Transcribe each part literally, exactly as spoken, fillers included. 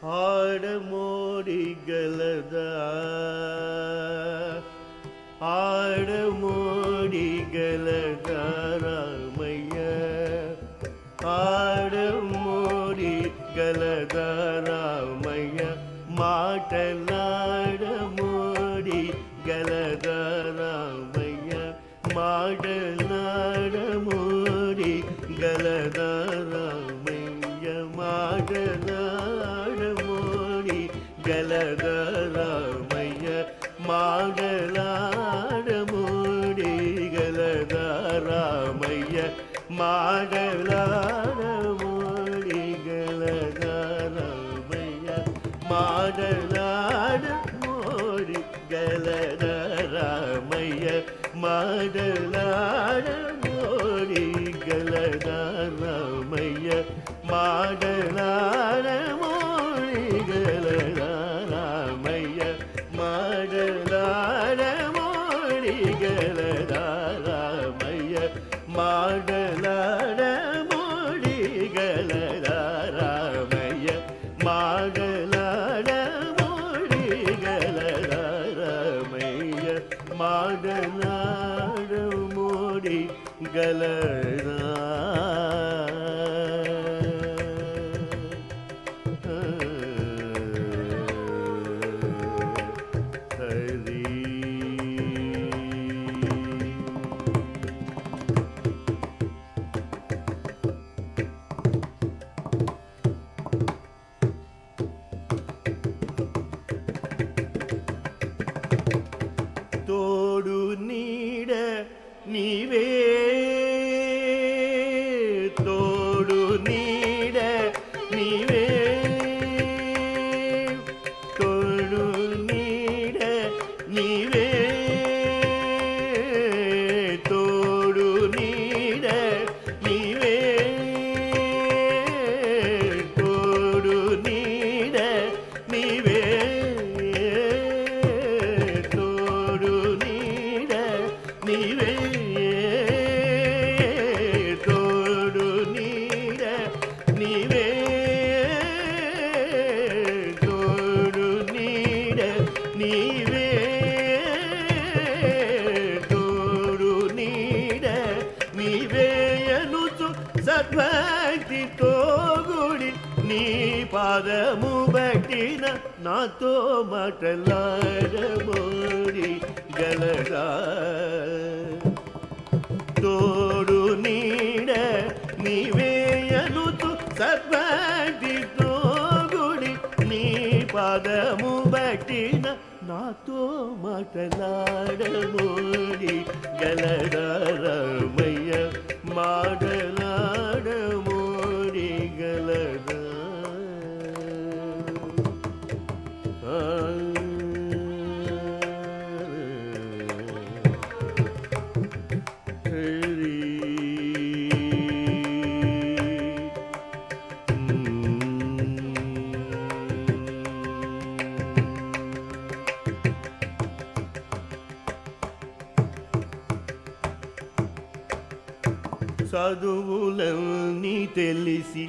ఆడమోడిగలదా ఆడమోడిగలదా రామయ్య ఆడమోడిగలదా రామయ్య మాటలాడమోడిగలదా రామయ్య మాటలాడమోడిగలదా రామయ్య మాటలాడమోడిగలదా రామయ్య మాటలాడమోడిగలదా రామయ్య మాటలాడమోడిగలదా రామయ్య మాటలాడమోడిగలదా రామయ్య మాటలాడమోడిగలదా రామయ్య మాటలాడమోడిగలదా రామయ్య మాటలాడమోడిగలదా రామయ్య మాటలాడమోడిగలదా రామయ్య మాటలాడమోడిగలదా రామయ్య మాటలాడమోడిగలదా తోడు నీడ నీవే తోడు నీడ నీవే తోడు నీడ నీవే తోడు నీడ నీవే తోడు నీడ నీవే నీవే తోడు నీడ నీవే తోడు నీడ నీవే తోడు నీడ నీవే అనుచు సద్భక్తితో గుడి నీ పాదము బట్టిన నాతో మాటలాడమోడి గలదా తోడు నీడ నీవే అనుచు సద్భక్తితో గుడి నీ పాదము బట్టిన నాతో మాటలాడమోడి గలదా రామయ్య మాటలాడమోడి గలదా చదువులన్నీ తెలిసి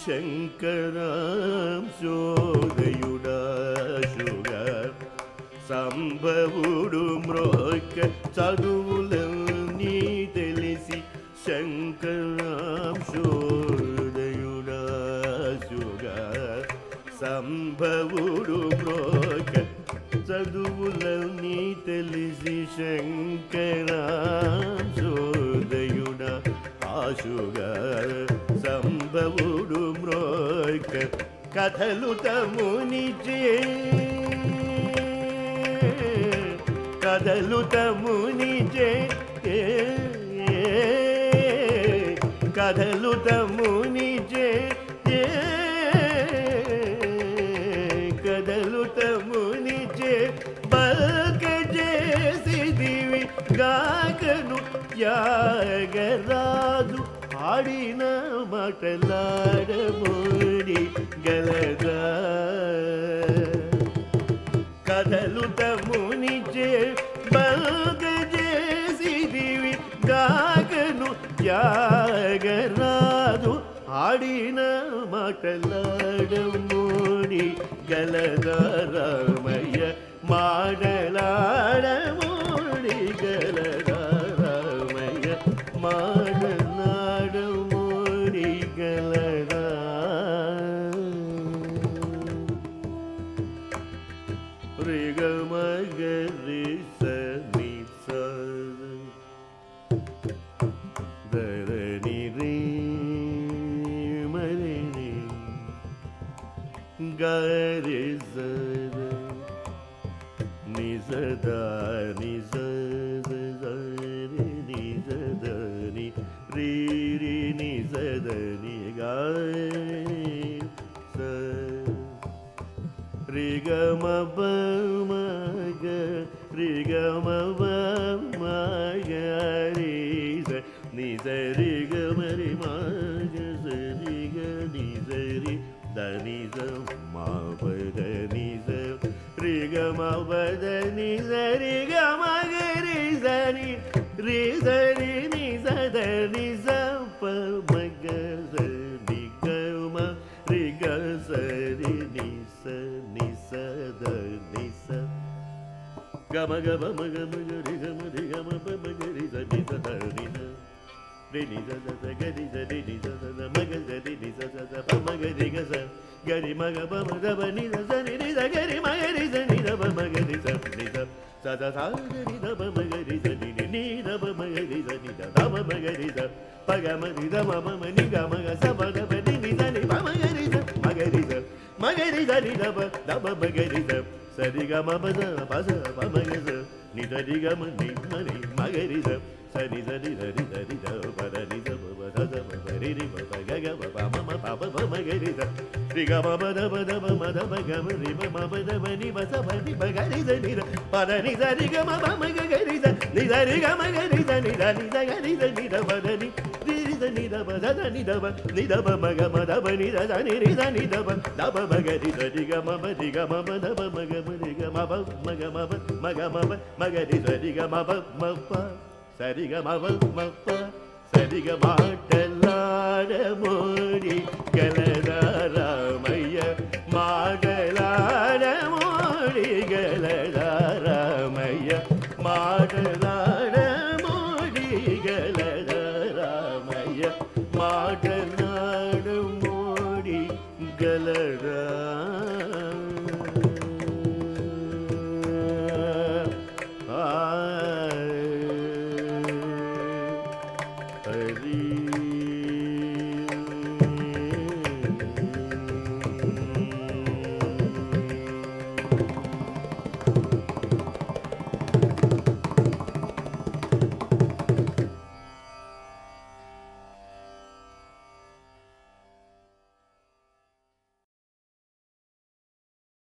శంకరాం శోదయుడా శుగర్ సంభవుడు మ్రోక చదువులన్నీ తెలిసి శంకరాం శోదయుడా శుగర్ సంభవుడు మ్రోక చదువులన్నీ తెలిసి శంకరాం శోదయుడా ఆశుగర్ సంభవుడు మ్రోక కథలు తమునిచే కథలు తమునిచే కథలు తమునిచే కథలు తమునిచే బల్క చేసి దివి గాకను యాగరాజు ఆడిన మాటలాడమోడి గలదా కథలు తమునిచే బల్క చేసి దివి గాకను యాగరాజు ఆడిన మాటలాడమోని గలదారామయ్య మాటలాడమోని గలదారామయ్య మాటలాడమోని గలదా రిగమగరి సని దని రే మరి గరి సద నిజద నిజ నిజదని రి రి నిజదని గారి స రిగమ మగ రిగమ మగ రిజ నిజ రిగమరి మగ సరిగ నిజ రి దనిజ మపద నిజ రిగమ పద నిజ రిగమ రిజ ని రిజ రి నిజ ద నిజ ప మగ సరి గమ రిగ సరి నిస నిస ద నిస గమ గమ మగ మగ రి గమ రి గమ ప మగ రి స ని స ద ని ద రి ని స స స గ రి స రి ని స స స మగ స రి ని స స స ప మగ రి గ స గ రి మగ ప మ ద ప ని స స ని రి స గ రి మగ రి స ని ద ప మగ రి స ని స స స స గ రి ద ప మగ రి స ని ని ని ద ప మగ రి స ని ద ద ప మగ రి స ప గ మ రి ద మ మ మ ని గ మ గ స ప ద ప ని ని స ని ప మగ రి స మగ రి స మగ రి స ని ద ప ద ప మగ రి స స రి గ మ ప స ప స ప మగ స ని ద రి గ మ ని మ ని మగ రి స స ని స ని ద రి ద రి ద ప ద ని స ప ప ద స ప ప రి రి ప ప గ గ ప ప మ మ ప ప ప మగ రి స రి గ మ ప ద ప ద ప మ ద ప గ మ రి మ మ ప ద ప ని మ స ప ని ప గ రి స ని ద ప ద ని స రి గ మ ప మ గ గ రి స ని ద రి గ మ గ రి స ని ద ని స గ రి స ని ద ప ద ని రి రి స ని ద ప ద ద ని ద ప ని ద ప మ గ మ ద ప ని ద స ని రి స ని ద ప ద ప మ గ రి స రి గ మ ప రి గ మ ప ద ప మ గ మ రి గ మ ప మ గ మ ప మ గ మ ప మ గ రి స రి గ మ ప మ ప స రి గ మ ప మ ప స రి గ మాటలాడమో